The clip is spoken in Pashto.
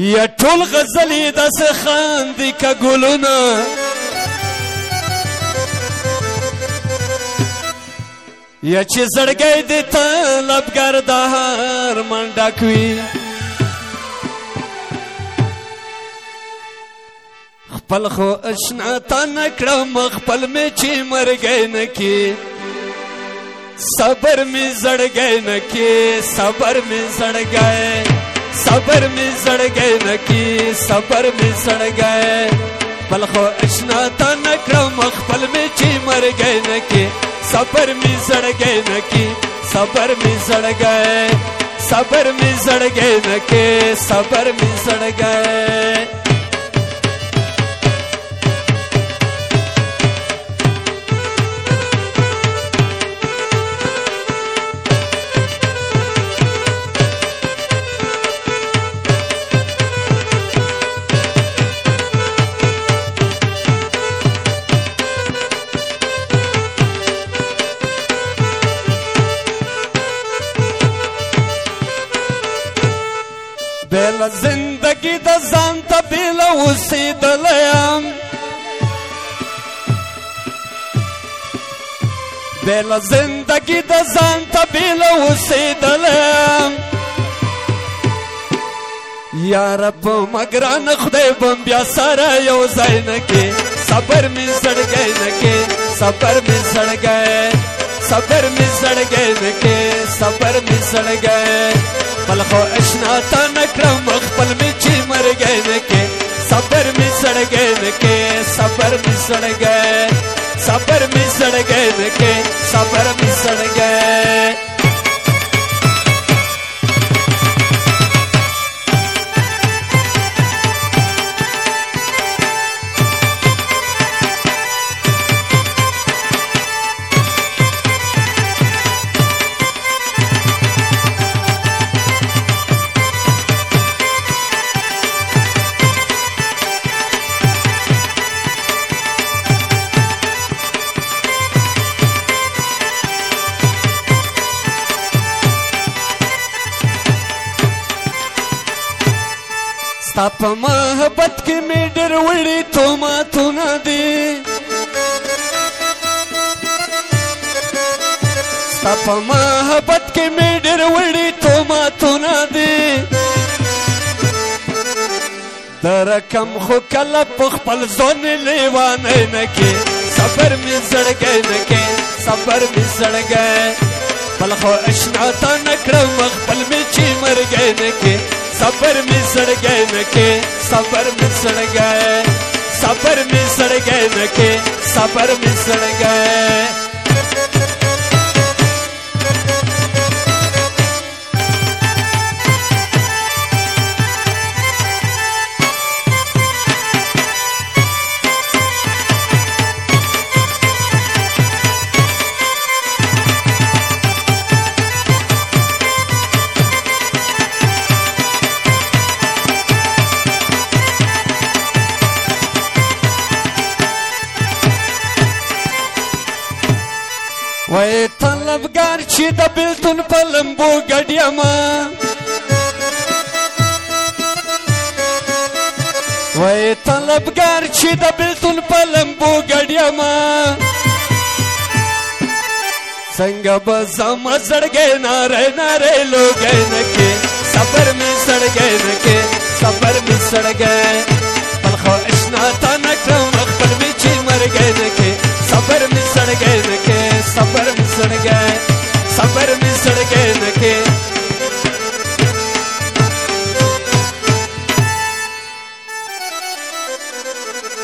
یا ټول غزلې داسې خاندي که ګلونه یا چې زړګی د طلبګر د هر منډک وي خپل خو اشنا تا نه کړم خپل مې چې مرګی نه کې صبر مې زړګی نه کې صبر مې زړګی صبر مې زړګی نه کې صبر مې زړګی خپل خو اشنا تا نه کړم خپل مې چې مرګی نه کې صبر می زړګی نکی صبر می زړګی صبر می زړګی نکی صبر می زړګی بیل زندگی د ځان ته بیل اوسېدلی یم بیل زندگی د ځان ته بیل اوسېدلی یم یاره په مګران خدای بم بیا سره یو ځای نه کې صبر مې زړګی نه کې صبر مې زړګی صبر مې زړګی نه کې صبر مې زړګی خپل خو اشنا تا نه کړم خپل مې چې مرګی نه کې صبر مې زړګی نه کې صبر مې زړګی صبر مې زړګی نه کې صبر مې زړګی ستا په محبت کې مې ډېر وړي تهمتونه دي ستا په محبت کې مې ډېر وړي تهمتونه دي د رقم خو کله په خپل ځان لیوانی نه کې صبر مې زړګی نه کې صبر مې زړګی خپل خو اشنا تا نه کړم خپل مې چې مرګی نه کې صبر می زړګی نکې صبر می زړګی صبر می زړګی نکې صبر می زړګی وای طلبګار چې د بیلتون په لمبو ګډ یمه وای طلبګار چې د بیلتون په لمبو ګډ یمه څنګه به زما زړګی ناری ناری لوګی نه کې صبر مې زړګی نه کې صبر مې زړګی